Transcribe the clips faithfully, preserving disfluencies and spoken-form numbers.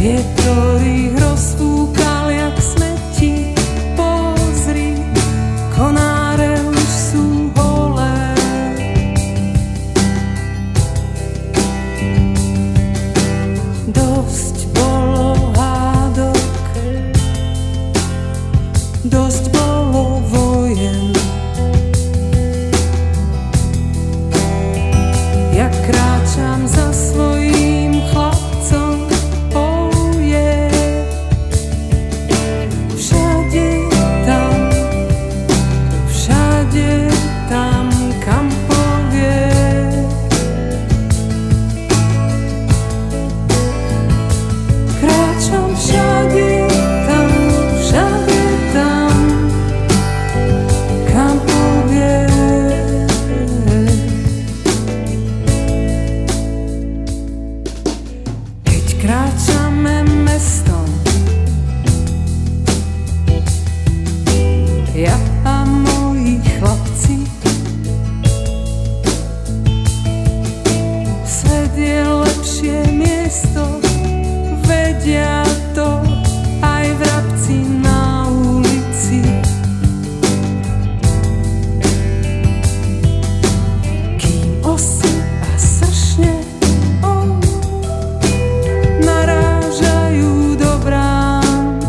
Vietor ich rozfúkal jak smeti, pozri, konáre už sú holé. Dosť bolo hádok, dosť bolo vojen. Ja kráčam za svojím chlapcom, oh yeah. Všade tam, všade tam, kam povie. Kráčam všade tam, všade tam, kam povie. Keď kráčame mestom, ja a moji chlapci, svet je lepšie miesto, vedia to aj vrabci na ulici. Kým osy a sršne oh, narážajú do brán,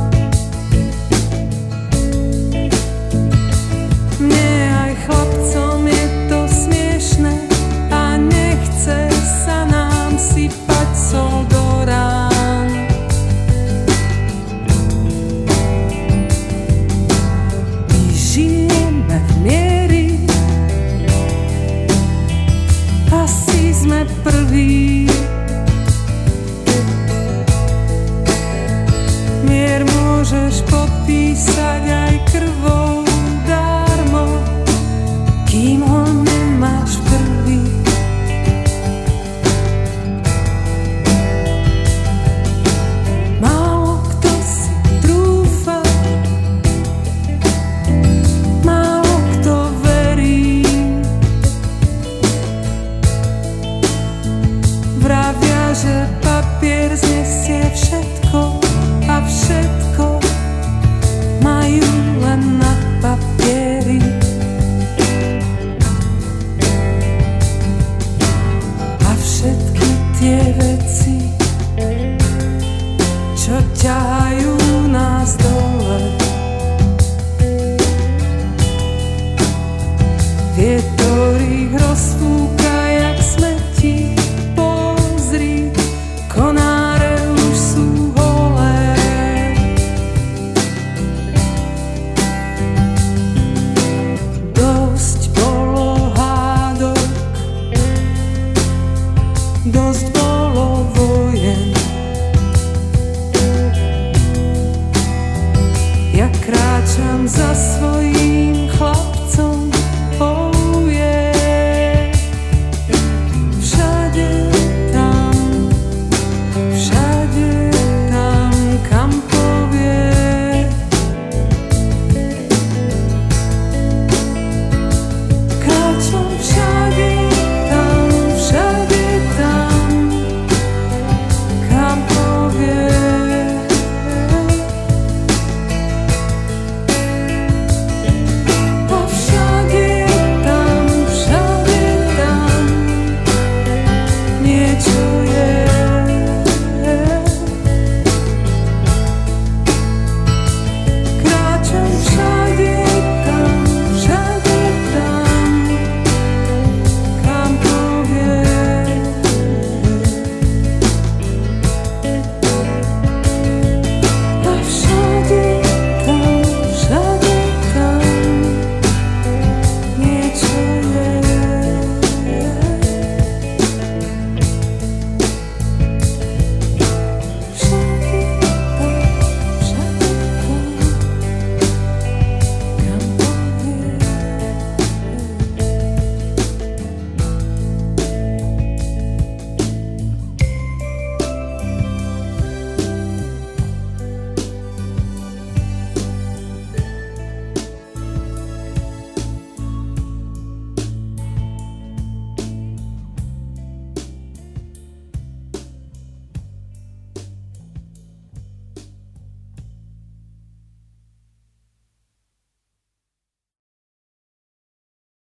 mne aj chlapcom je to smiešne a nechce sa nám sypať sol do rán. My žijeme v miery, asi sme prví. Mier môžeš podpísať aj krvou darmo, kým ho nemáš v krvi. Málo kto si trúfa, málo kto verí. Vravia, že papier znesie všetko a všetko majú len na papieri. A všetky tie veci, čo ťahajú nás dole, vietor ich rozfúka jak smeti, pozri, konáre už sú holé. Dosť bolo hádok, dosť bolo vojen. Ja kráčam za svojím